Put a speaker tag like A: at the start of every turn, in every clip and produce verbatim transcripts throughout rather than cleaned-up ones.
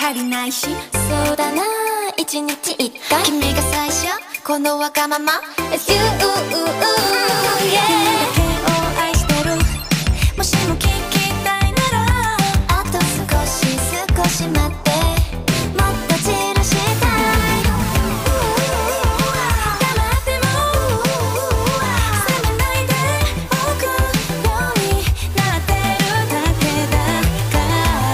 A: 足りないし。
B: そうだな、一日一回君が最初、このわがまま It's you, yeah 君だけを愛してる、もしも聞きたいならあと少し少し待って、もっと散らしたい。黙っても責めないでおくようになってるだけだから、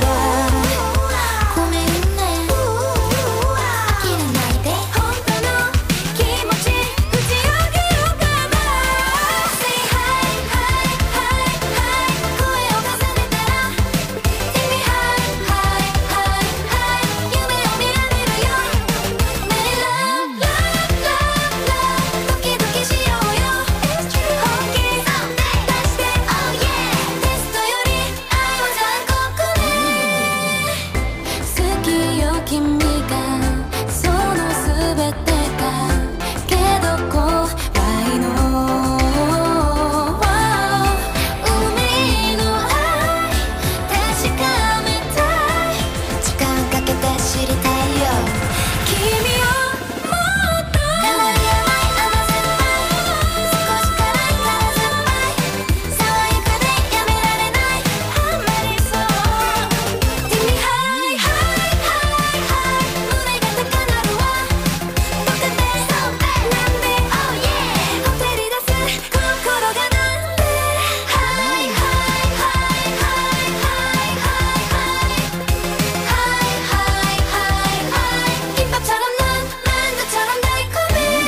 B: ごめんね、飽きれないで本当の気持ち打ち上げようかな。 Say hi, hi, hi, hi 声を重ねたら Take me high, high, high, high 夢を見られるよ。 Many love, love, love, love ドキドキしようよ。本気出して Oh yeah テストより愛は残酷ね。好きよ君がその全てが、けど怖いの。海の愛確かめたい、時間かけて知りたいよ。君をもっと変わり甘い甘酸っぱい、少し辛い辛酸っぱい、爽やかでやめられない、ハマりそう。 Take me high, high, high, high 胸が高鳴るわ、とかでなんで Oh yeah ほてり出す心がなんで High, high, high, high, high, high, high, high, high 김밥처럼 난 만두처럼 달콤해.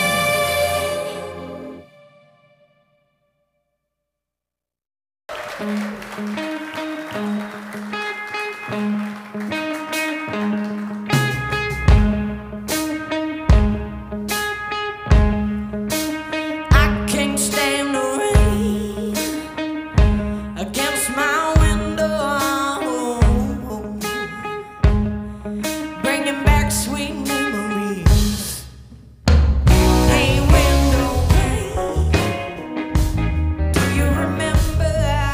A: I can't stand the rain against my window, bringing back sweet memories. Hey window pane, do you remember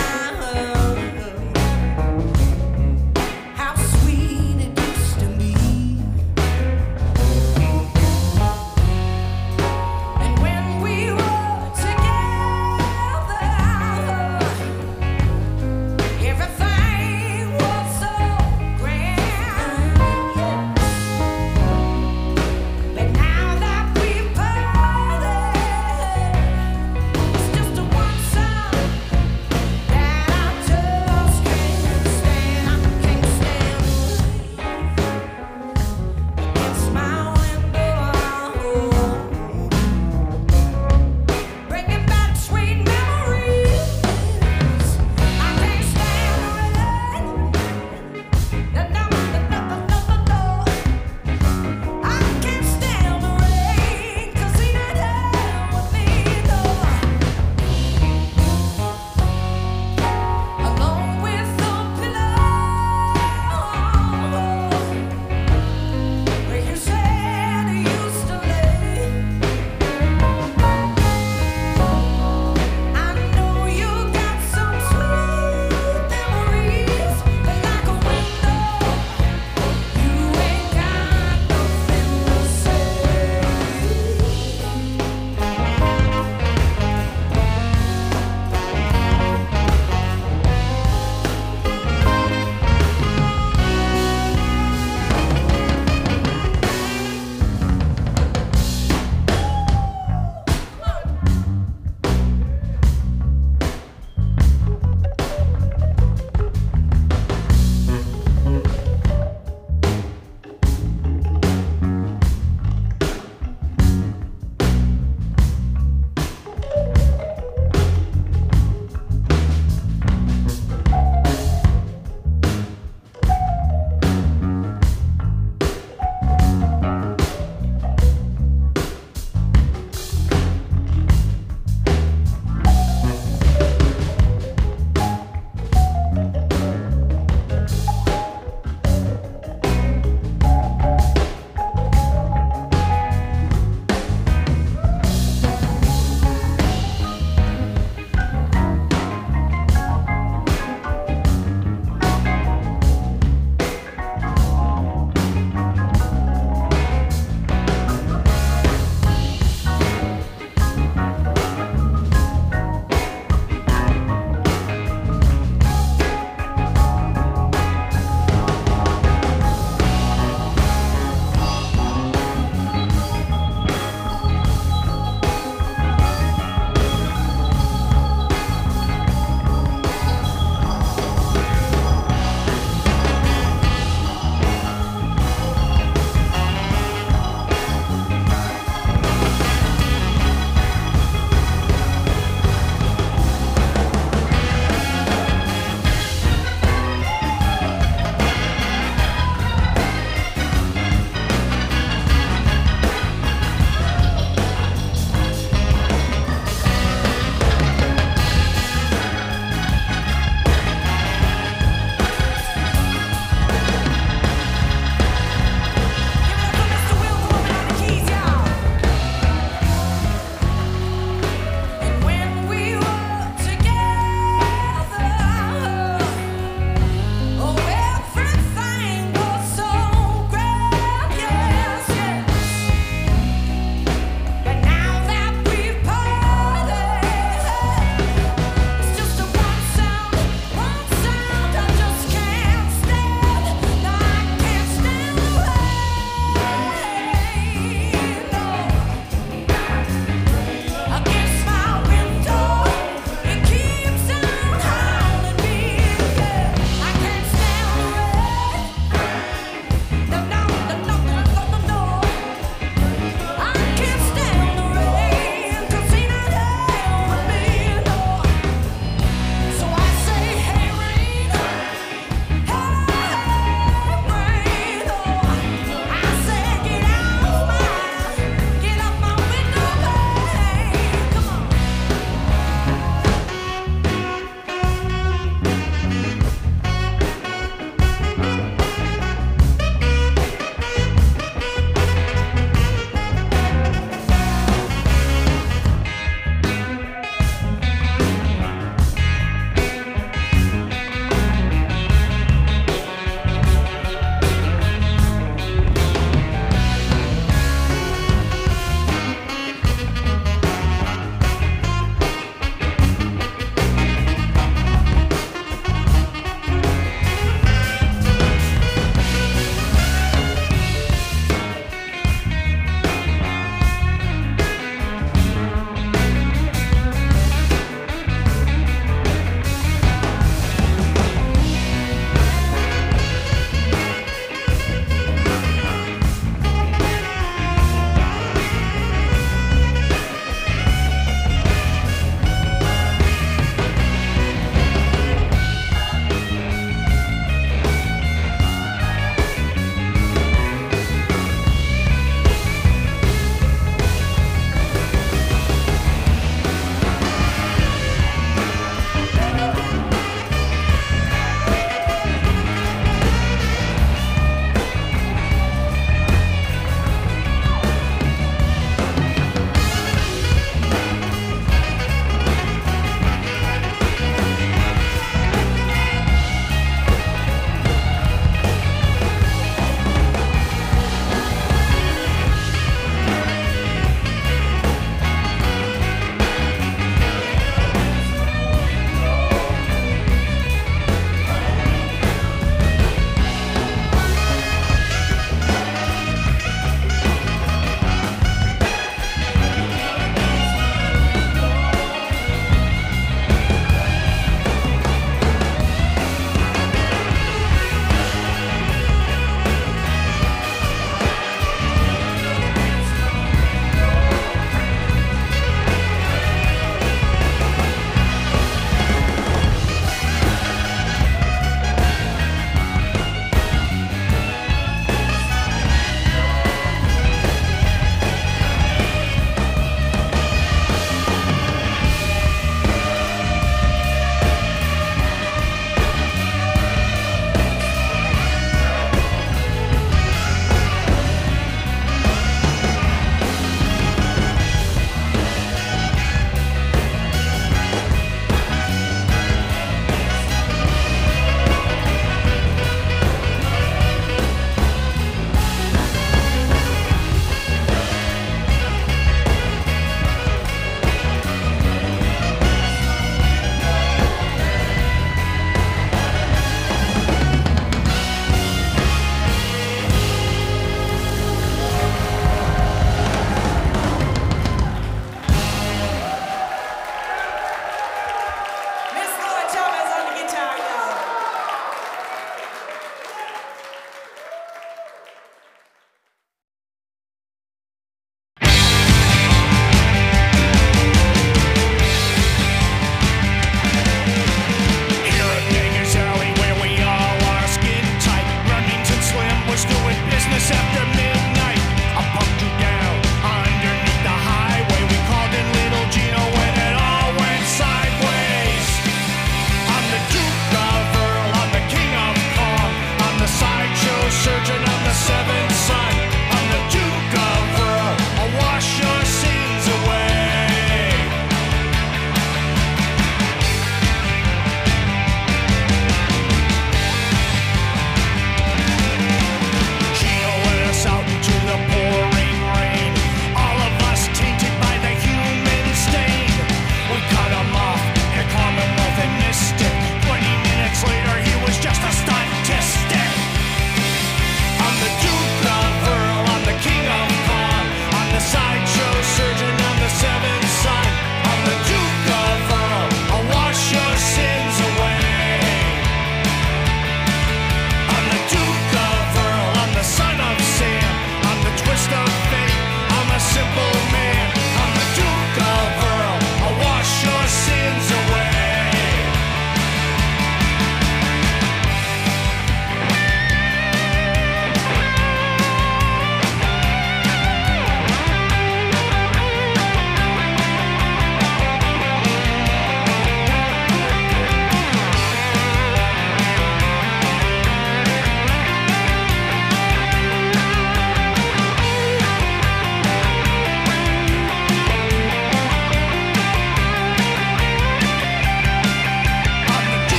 A: how sweet it used to be? And when we were together, everything was so grand.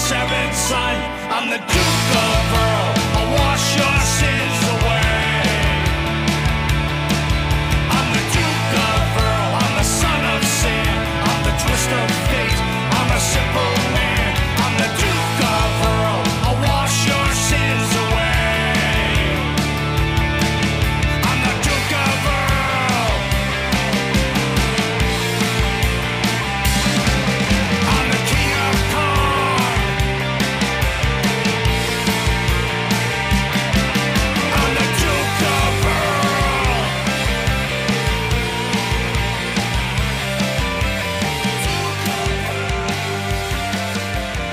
C: seventh son. I'm the Duke of Earl. I'll wash your sins away. I'm the Duke of Earl. I'm the son of Sam. I'm the twist of fate. I'm a simple man. I'm the Duke of Earl. I'll wash your sins away. I'm the Duke of Earl. I'm the King of Kong. I'm the Duke of Earl. Duke of Earl.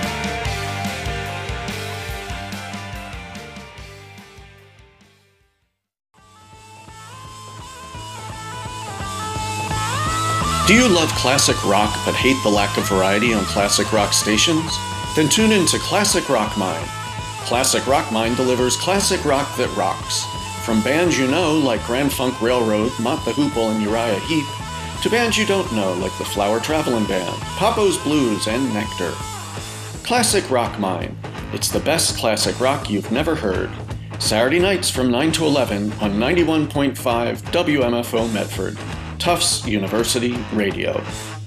D: Do you love classic rock but hate the lack of variety on classic rock stations? Then tune in to Classic Rock Mine. Classic Rock Mine delivers classic rock that rocks. From bands you know like Grand Funk Railroad, Mott the Hoople, and Uriah Heep, to bands you don't know like the Flower Travelin' Band, Papo's Blues, and Nectar. Classic Rock Mine. It's the best classic rock you've never heard. Saturday nights from nine to eleven on ninety-one point five W M F O Medford. Tufts University Radio.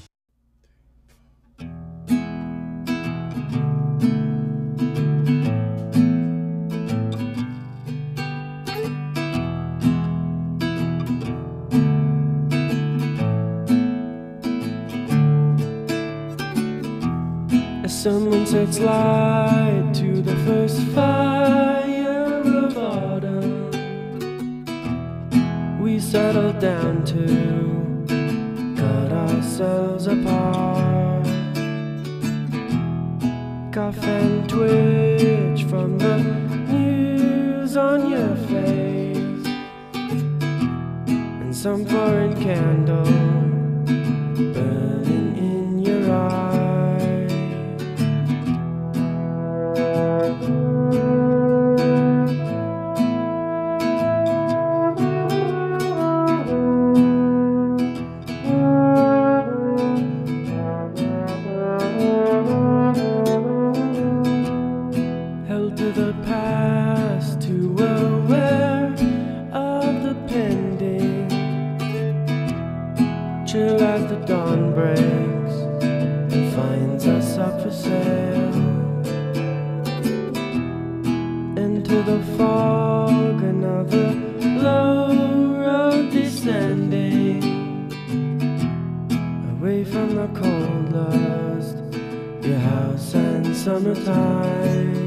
E: As someone sets light to the first fire of autumn, we settle down to cut ourselves apart. Cough and twitch from the news on your face, and some foreign candle burning in your eye. Held to the past, too aware of the pending. Chill as the dawn breaks and finds us up for sale. Into the fog, another low road descending, away from the cold lust, your house and summertime.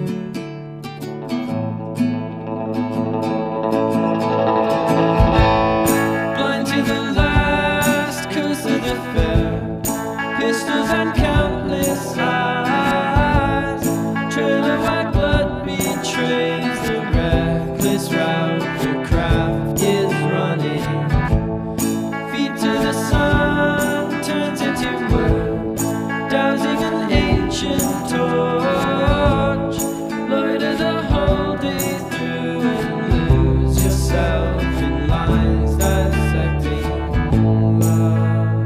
E: Blind to the last curse of the fair, pistols and countless eyes. Trail of white blood betrays the reckless route your craft is running. Feet to the sun turns into wood, dousing an ancient torch. Loiter the whole day through and lose yourself in lines dissecting love.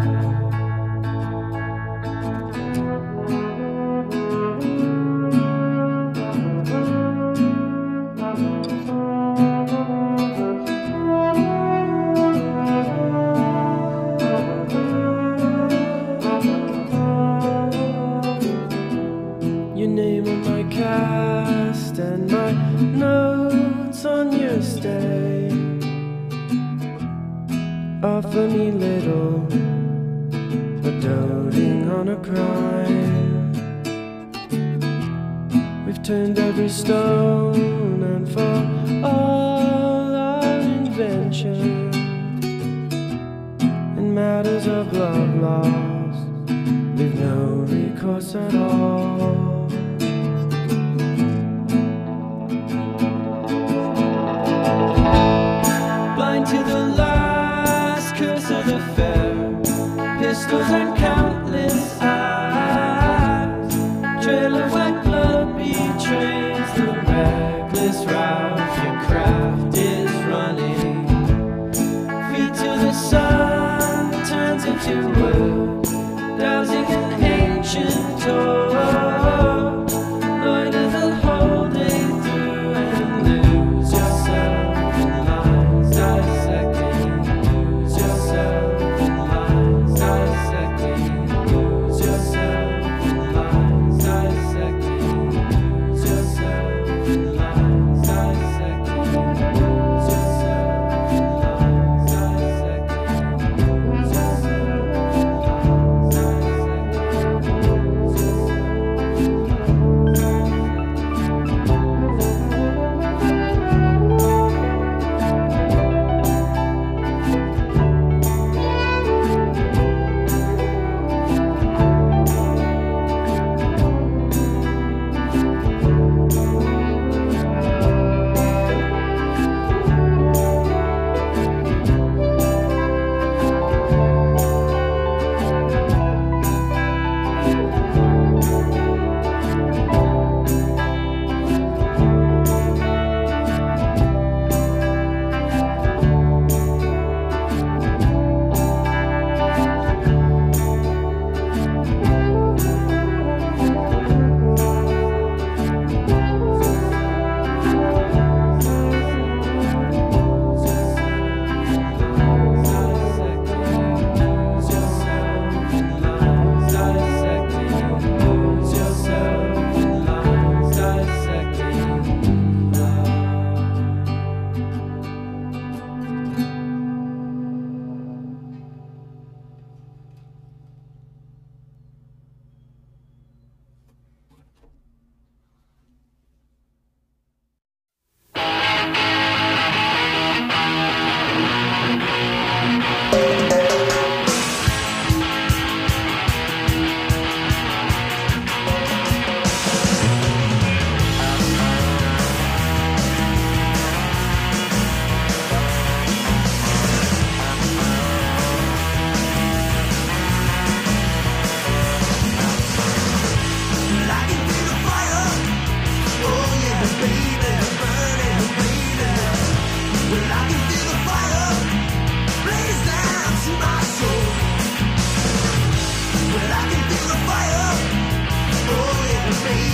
E: Your name on my cast and my notes on your stay offer me little, but doting on a crime. We've turned every stone, and for all our invention in matters of love lost, we've no recourse at all. Blind to the last curse of the fair, pistols and countless eyes. Trail of white blood betrays the reckless route your craft is running. Feet to the sun turns into wood, dousing an ancient torch.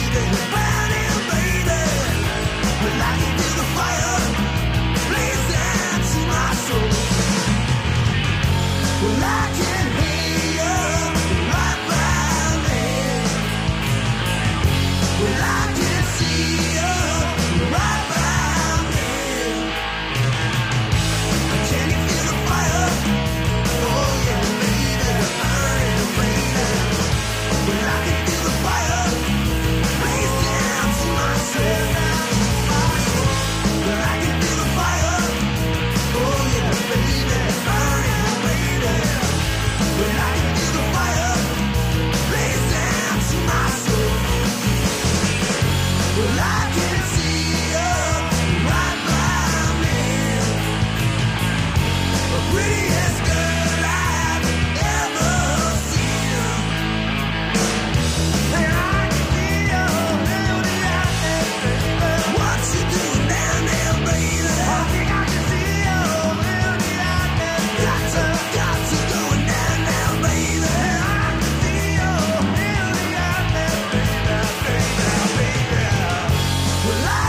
A: Well, I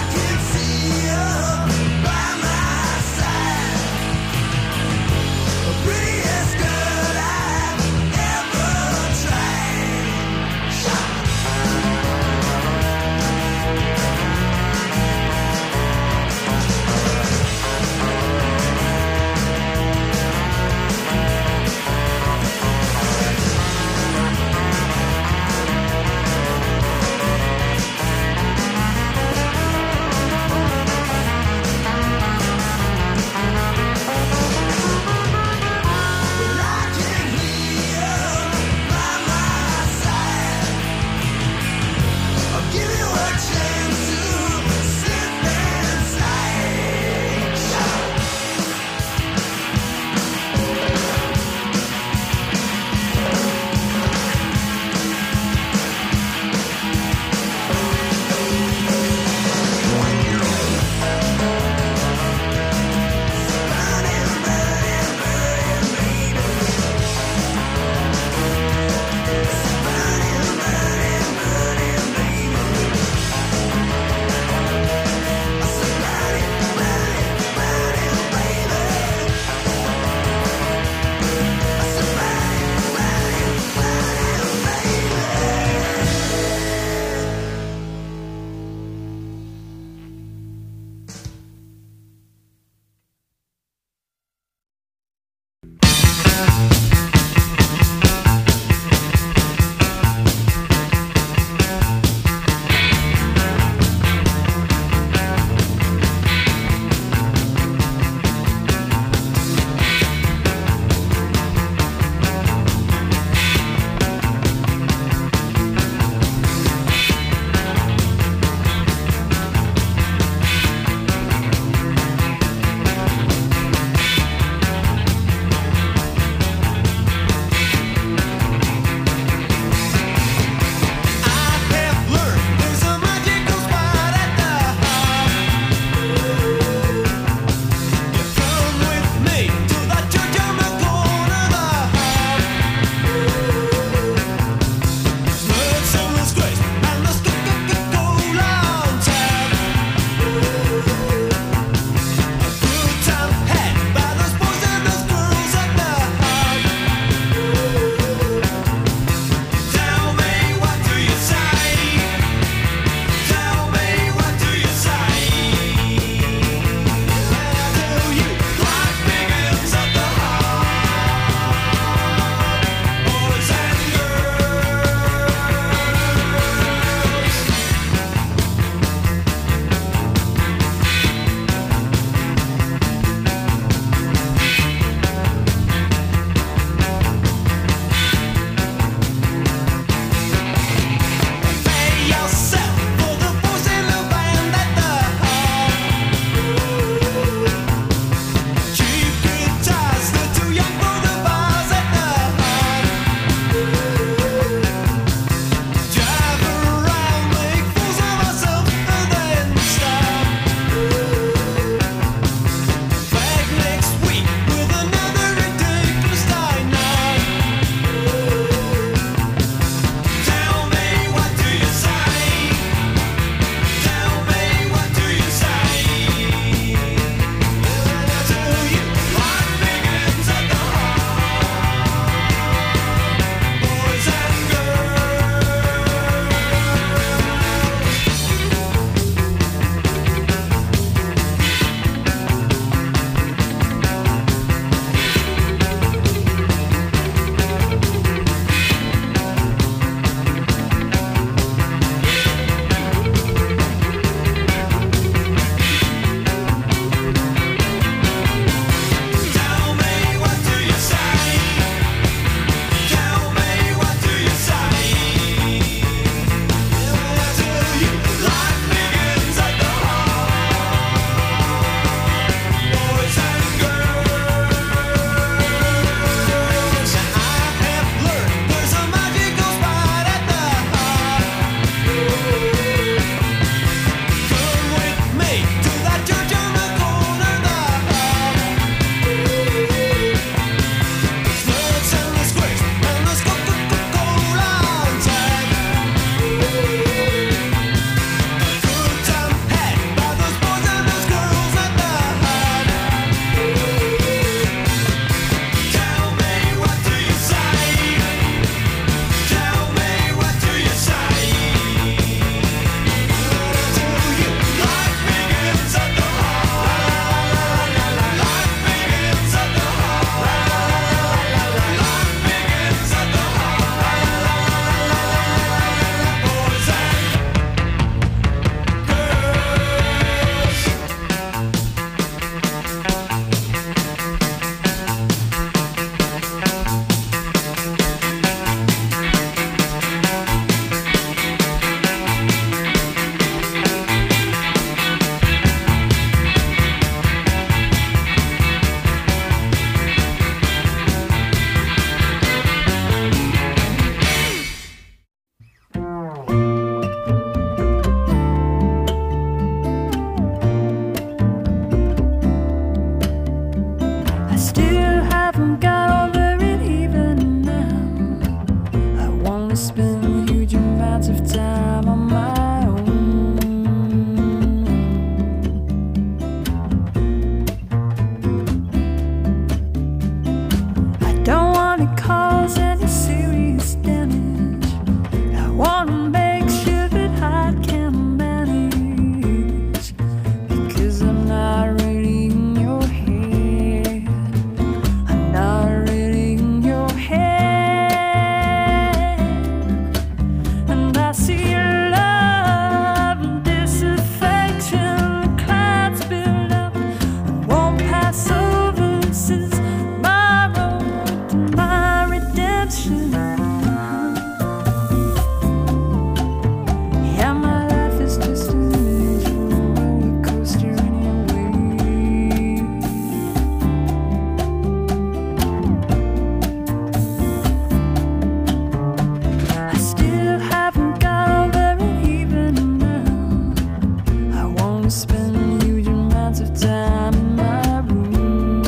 E: spend huge amounts of time in my room.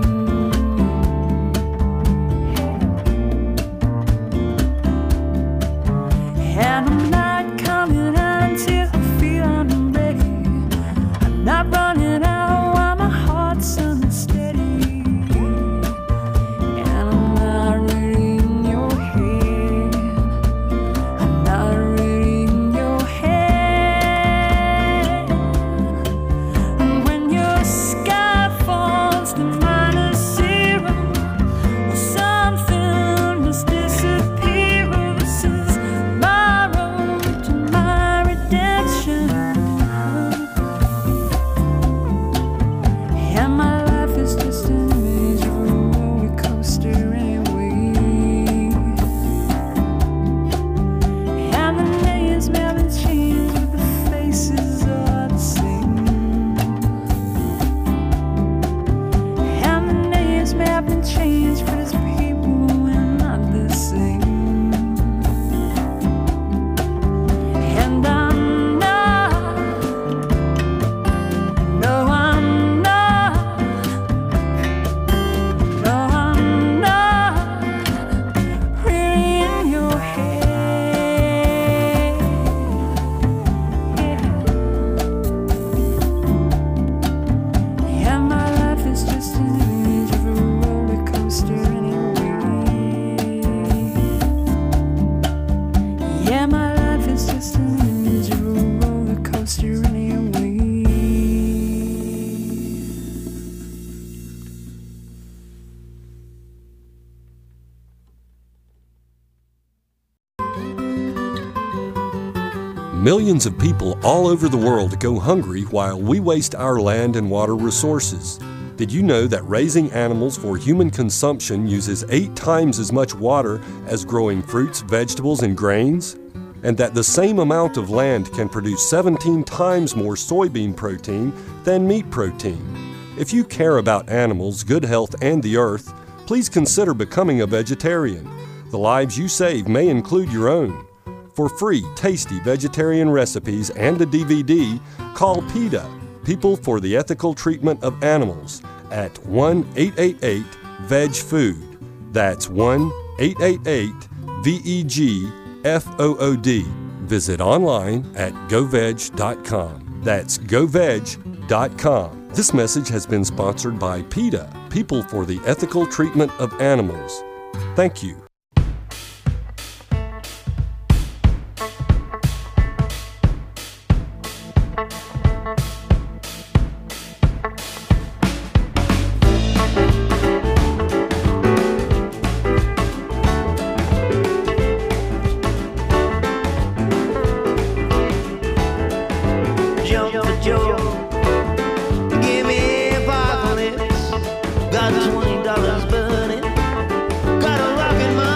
E: And I'm not coming out until I feel I'm ready. I'm not running out while my heart's unsteady. And I'm not really in your head. I'm not really in your head. And when your sky falls to minus zero, or something just disappears, this is my road to my redemption. And my life is just an image of a roller coaster anyway. And the names may have changed, but the faces are the same. And the names may have been changed, but it's people we're not the same. And I'm not, no, I'm not, no, I'm not really in your head. Yeah, my life is just an image of a roller coaster anyway. Yeah, my life is just an image of a roller coaster anyway.
F: Millions of people all over the world go hungry while we waste our land and water resources. Did you know that raising animals for human consumption uses eight times as much water as growing fruits, vegetables, and grains? And that the same amount of land can produce seventeen times more soybean protein than meat protein? If you care about animals, good health, and the earth, please consider becoming a vegetarian. The lives you save may include your own. For free, tasty vegetarian recipes and a D V D, call PETA, People for the Ethical Treatment of Animals, at one eight eight eight veg food. That's one eight eight eight V E G F O O D. Visit online at go veg dot com. That's go veg dot com. This message has been sponsored by PETA, People for the Ethical Treatment of Animals. Thank you.
G: Jump for Joe, give me apocalypse. Got twenty dollars burning, got a rocket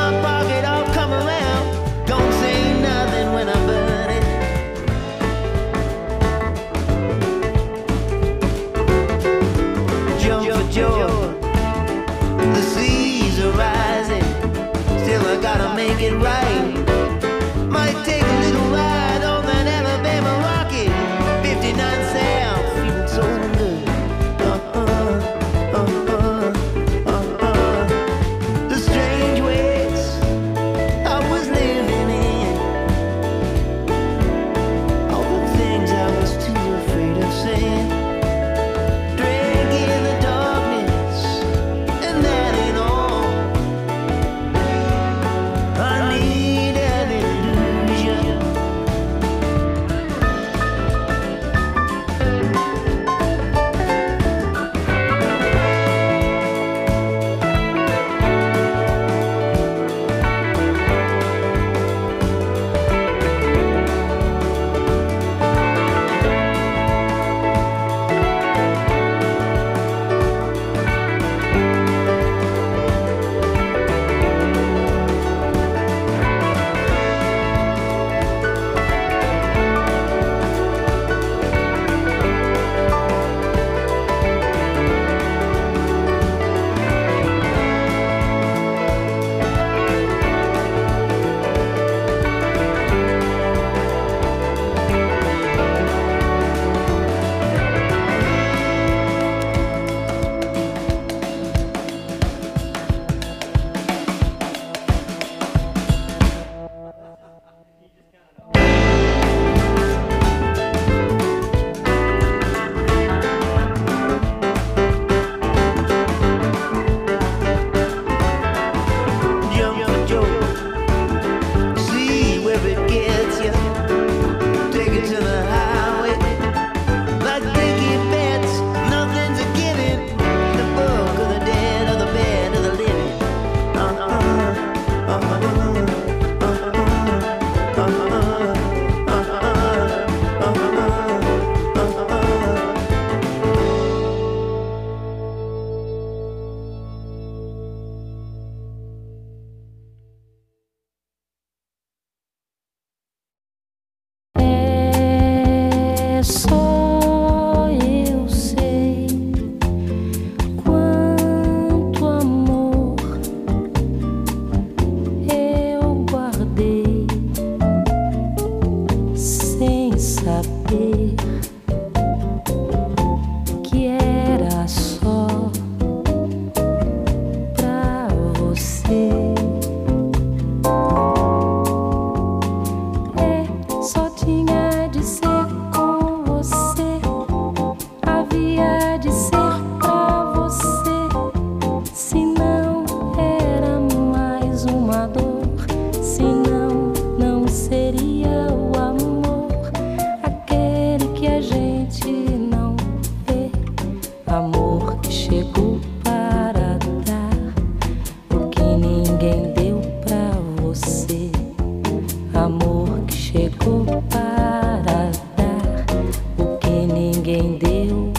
B: saber que era só pra você. É, só tinha de ser com você, havia de ser pra você, senão era mais uma dor, senão não seria o amor, aquele que a gente não vê, amor que chegou para dar o que ninguém deu pra você, amor que chegou para dar o que ninguém deu.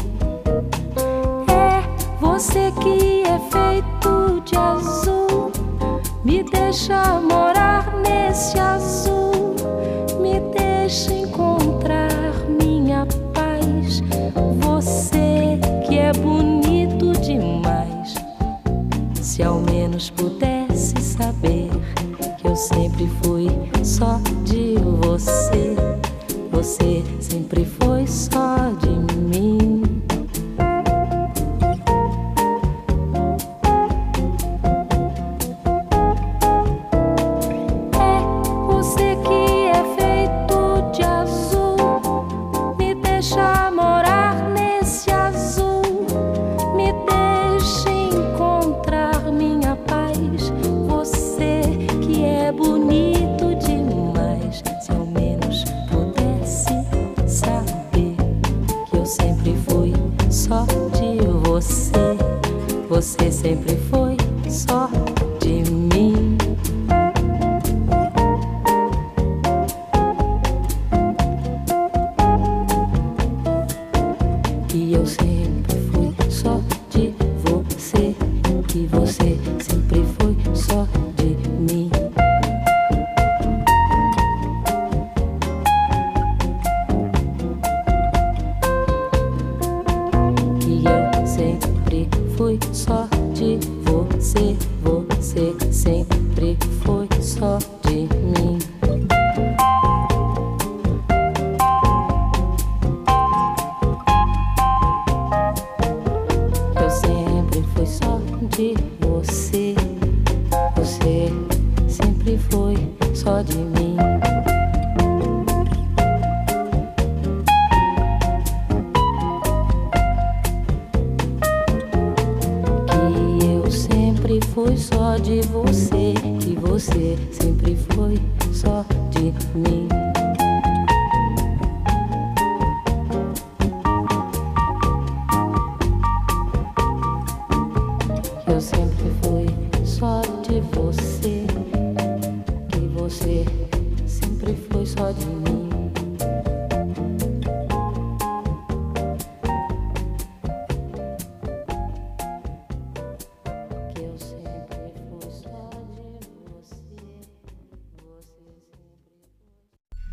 B: É você que é feito de azul, me deixa morar nesse azul, me deixa encontrar minha paz. Você que é bonito demais, se ao menos pudesse saber que eu sempre fui só de você, você sempre foi só de mim. É você que é feito de azul, me deixa morar nesse azul, me deixa encontrar minha paz. Você que é bonito demais, se ao menos pudesse saber que eu sempre fui só de você, você sempre foi só de mim. E eu sempre fui só de você, e você sempre foi só de mim. E eu sempre fui só de você, você sempre foi só de mim. Eu sempre fui só de você, você sempre foi só de mim. Que eu sempre fui só de você, que você sempre foi só de mim. Eu sempre fui só de você, que você sempre foi só de mim. Que eu sempre fui só de você, você sempre foi.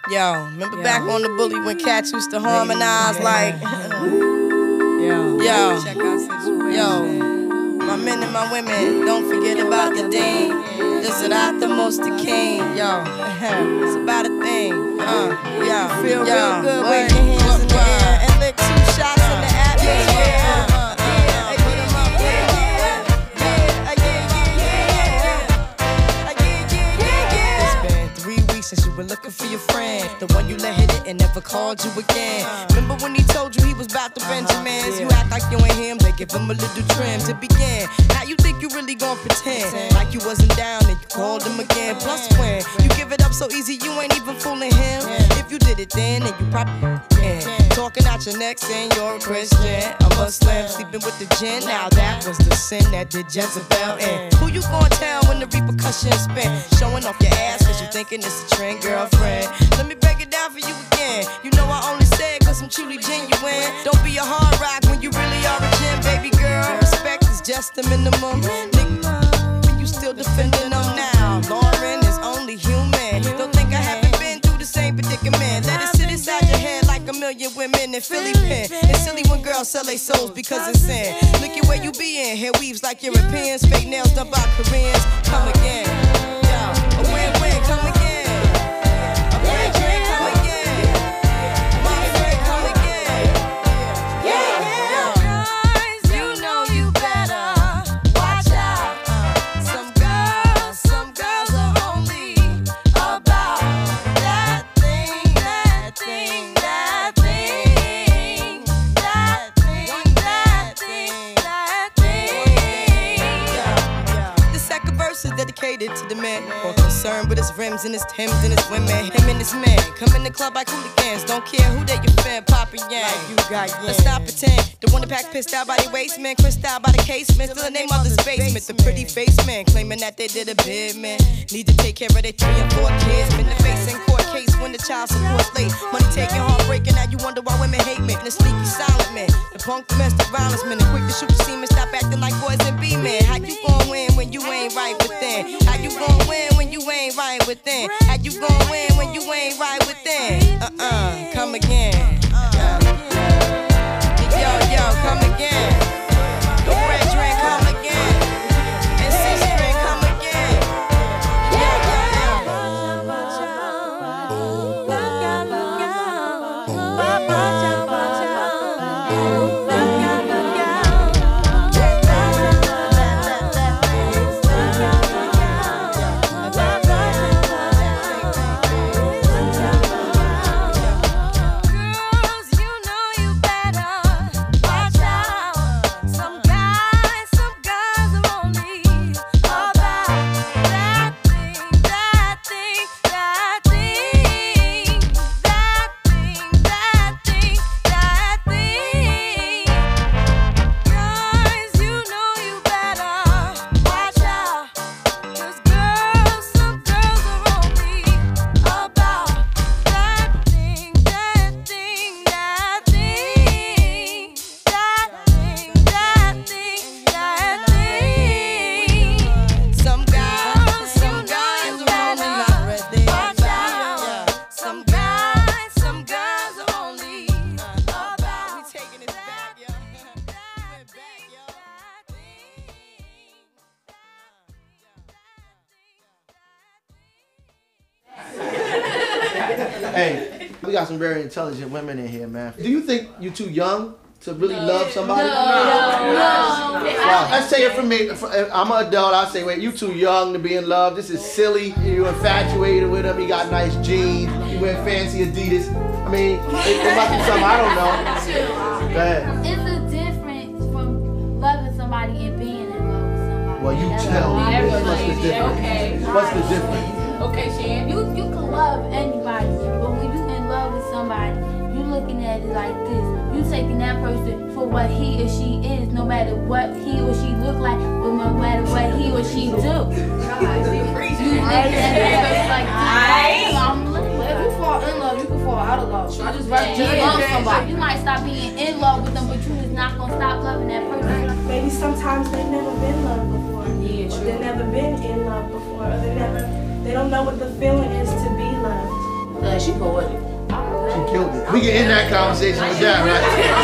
H: Yo, remember back on the bully when cats used to harmonize like, yo, yo, check out situation. Yo, my men and my women, don't forget about the dean. This is not the most the king. Yo, it's about a thing. Uh, yo, feel yo, real good. Wave your hands in the air and lick two shots in the atmosphere. Uh, uh, uh, hey, put 'em up, put 'em up. Yeah, yeah, yeah, yeah, yeah, yeah, yeah. It's been three weeks since you were looking for your friend, the one you let hit it and never called you again. Remember when he told you he was about to Benjamins? You act like you ain't him, they give him a little trim to begin. Now you think you really gon' pretend like you wasn't down and you called him again. Plus when you give it up so easy, you ain't even fooling him. If you did it then, then you probably can. Talking out your neck saying you're a Christian, a Muslim, sleeping with the gin. Now that was the sin that did Jezebel in. Who you gon' tell when the repercussions spin? Showing off your ass cause you thinking it's a trend, girlfriend. Let me break it down for you again. You know I only say it cause I'm truly genuine. Don't be a hard rock when you really are a gem, baby girl. Respect is just the minimum. Nigga, when you still defending them now. Lauren is only human. Don't think I haven't been through the same predicament. Let it sit inside your head like a million women in Philly pen. It's silly when girls sell their souls because it's sin. Look at where you be in. Hair weaves like Europeans. Fake nails done by Koreans. Come again. Yo, a win-win, come again. Dedicated to the man, more concerned with his rims and his Timbs and his women. Him and his man come in the club like hooligans. Don't care who they your fan, poppin' yang. Like you got yang. Let's not pretend. The one that pack pissed out by the waist, man. Crissed out by the casement. Still the name of the basement. The pretty face man claiming that they did a bid, man. Need to take care of their three and four kids. Been the face in court case when the child support's late. Money taking, heartbreaking. Now you wonder why women hate me. The sneaky silent man, the punk domestic violence man, the quick to shoot the semen. Stop acting like boys and be men. How you gon' win when you ain't right within? How you gon' win when you ain't right within? How you gon' win when you ain't right within? Uh-uh, come again. Uh, yo, yo, come again. The red drink, come again. And six drink, come again. Yeah, yeah,
I: Hey, we got some very intelligent women in here, man. Do you think you're too young to really no. love somebody?
J: No, no, no.
I: Well, let's say it from me. I'm an adult. I say, wait, you too young to be in love. This is silly. You're infatuated with him. He got nice jeans. You wear fancy Adidas. I mean, it, it must be something I don't know. Go ahead.
J: It's a difference from loving somebody and being in love with somebody.
I: Well, you tell me. What's the difference?
J: Okay.
I: What's the difference?
J: Okay, Shan. You you can love anybody, but when you in love with somebody, you looking at it like this. You taking that person for what he or she is, no matter what he or she look like, but no matter what he or she do. You looking at it like this. I'm looking. If you fall in love, you can fall out of love. I just rather just love somebody. You might stop being in love with them, but you is not gonna stop loving that person.
K: Maybe sometimes they've never been loved before.
J: Yeah, true.
K: They've never been in love before. Or they never. They don't know what the feeling is to be loved.
J: Uh, she poetic.
I: She killed it. We can end that conversation with that, right?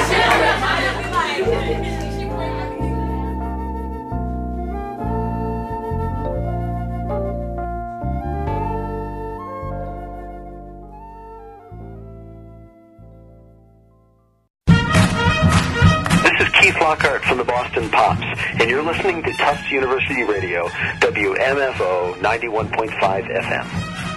L: Keith Lockhart from the Boston Pops, and you're listening to Tufts University Radio, W M F O ninety-one point five F M.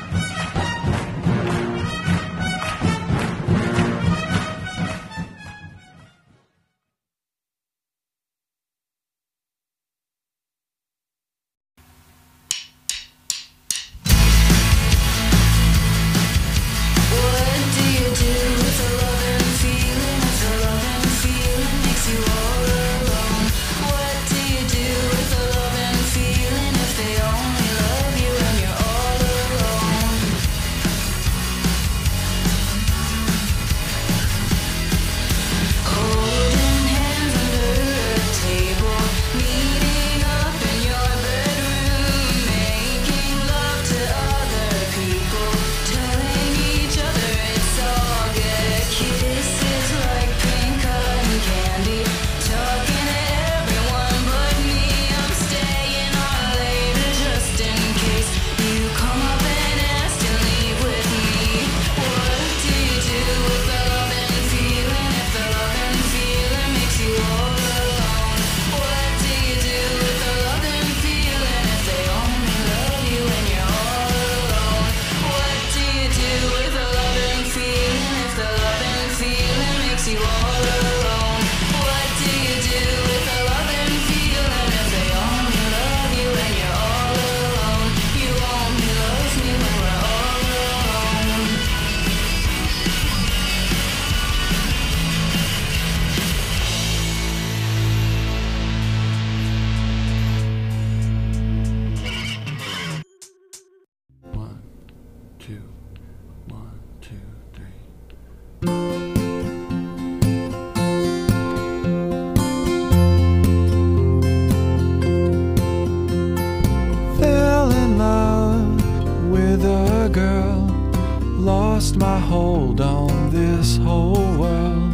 E: Lost my hold on this whole world.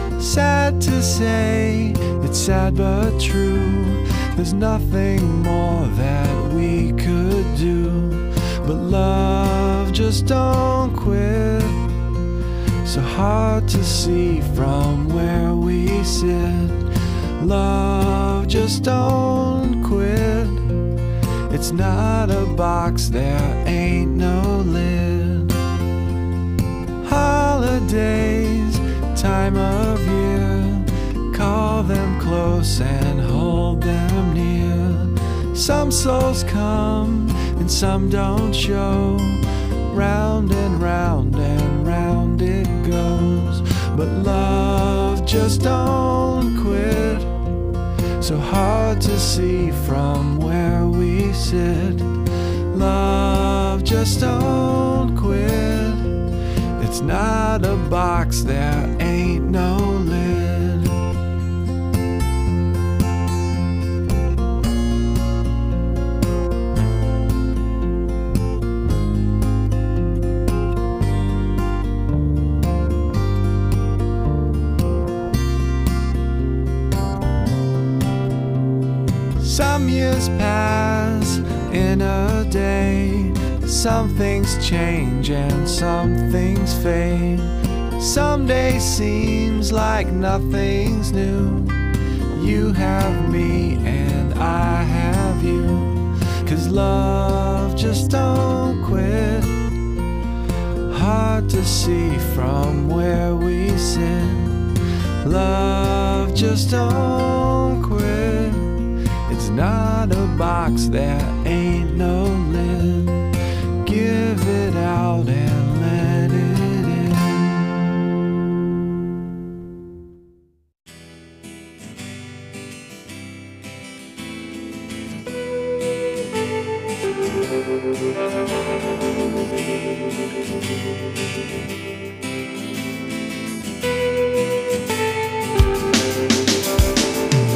E: Sad to say, it's sad but true. There's nothing more that we could do. But love just don't quit. So hard to see from where we sit. Love just don't quit. It's not a box, there ain't no lid. Holidays, time of year, call them close and hold them near. Some souls come and some don't show. Round and round and round it goes. But love just don't quit. So hard to see from where we sit. Love just don't quit. It's not a box, there ain't no lid. Some years pass in a day. Some things change and some things fade. Some day seems like nothing's new. You have me and I have you. 'Cause love just don't quit. Hard to see from where we sit. Love just don't quit. It's not a box, there ain't no lid. Give it out and let it in.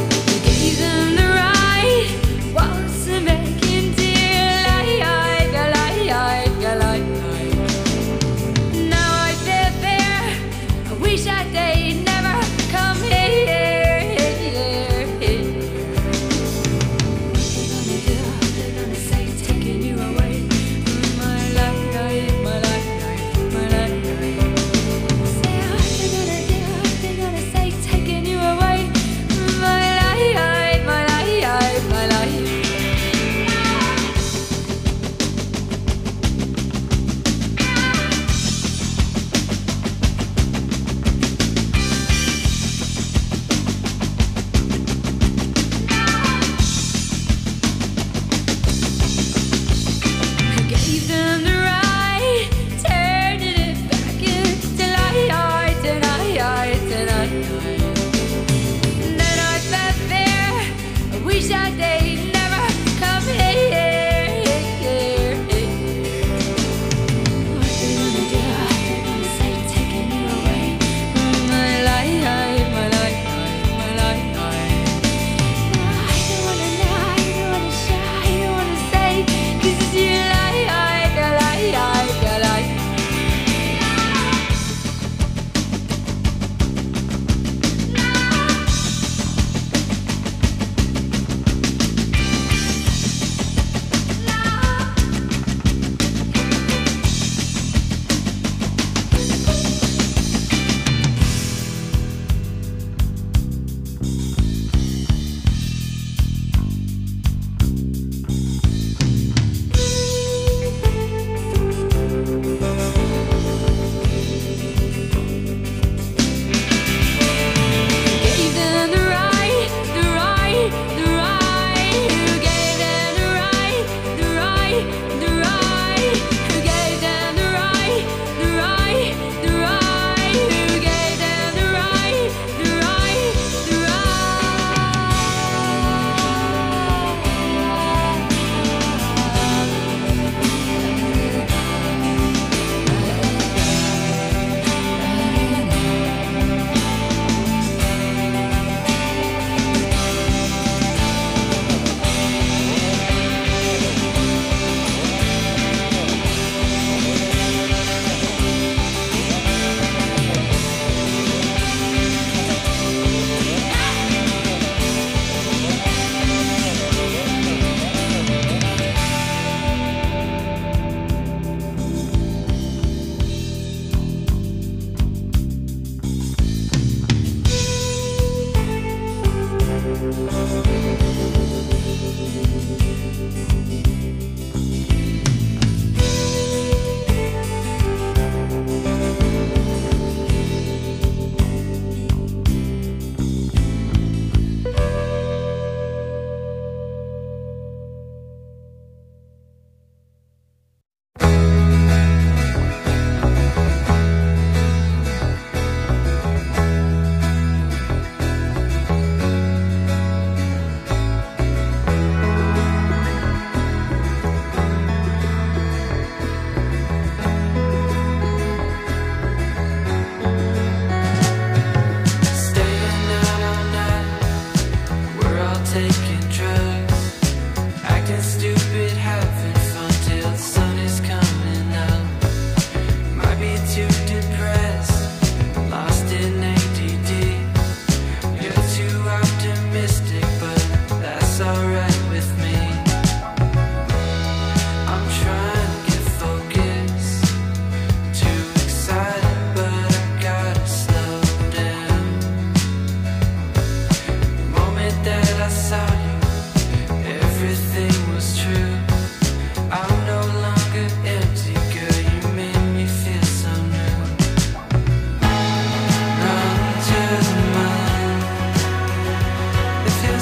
B: Give them the right, waltz them back into life.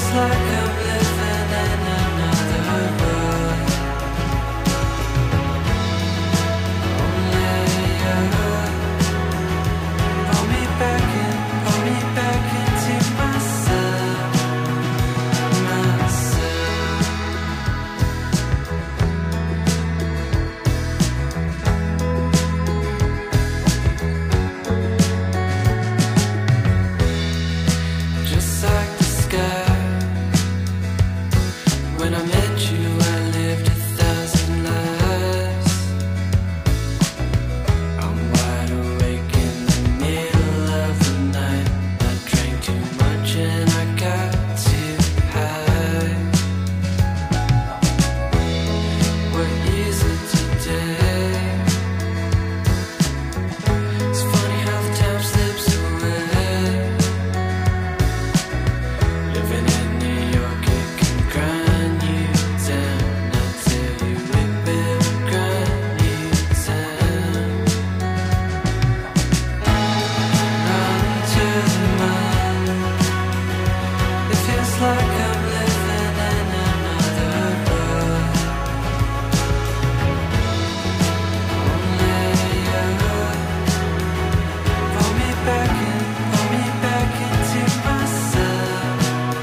E: like I'm living in another world. Only you pull me back in, pull me back into myself, myself. Just like the sky. When I met you, I lived a thousand lives. I'm wide awake in the middle of the night. I drank too much and I got too high. What is it today? It's funny how the time slips away. Living in New York, it can grind you down. I tell you, it will grind you down. Run to the mind. It feels like I'm living in another world. Only you pull me back in, pull me back into myself.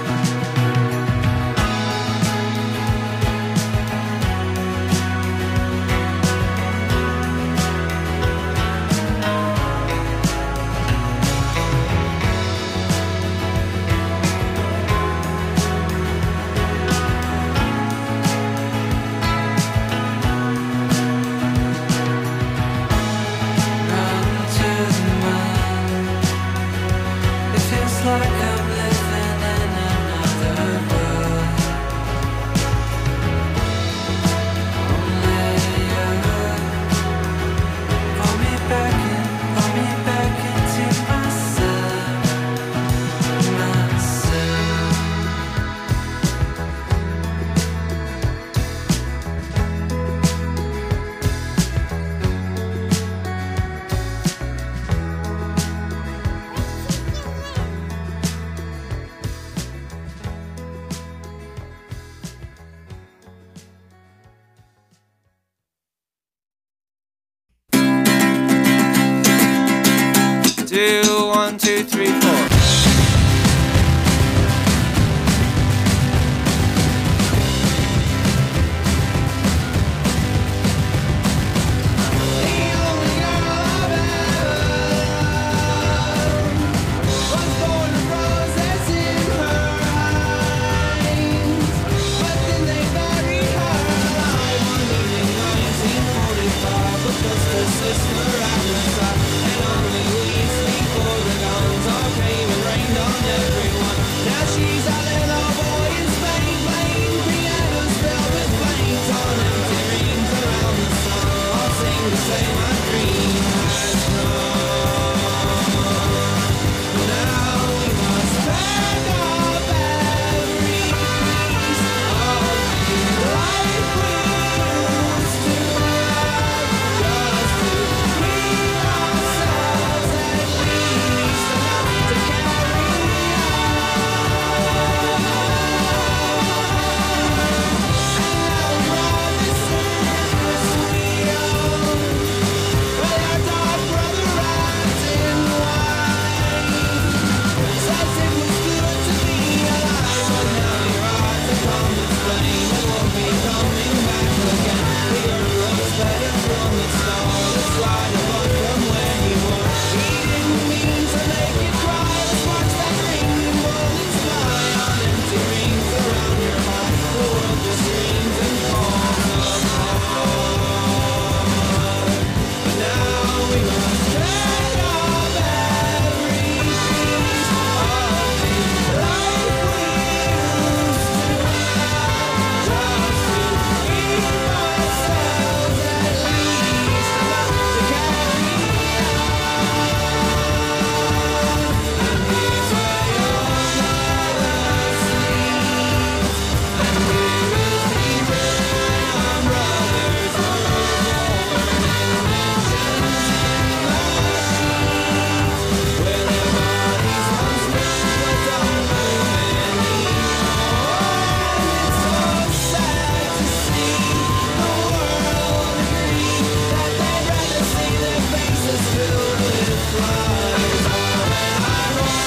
E: Run to the mind. It feels like I'm living in another world. Only you pull me back in, pull me back into myself, myself. Two, one, two, three, four.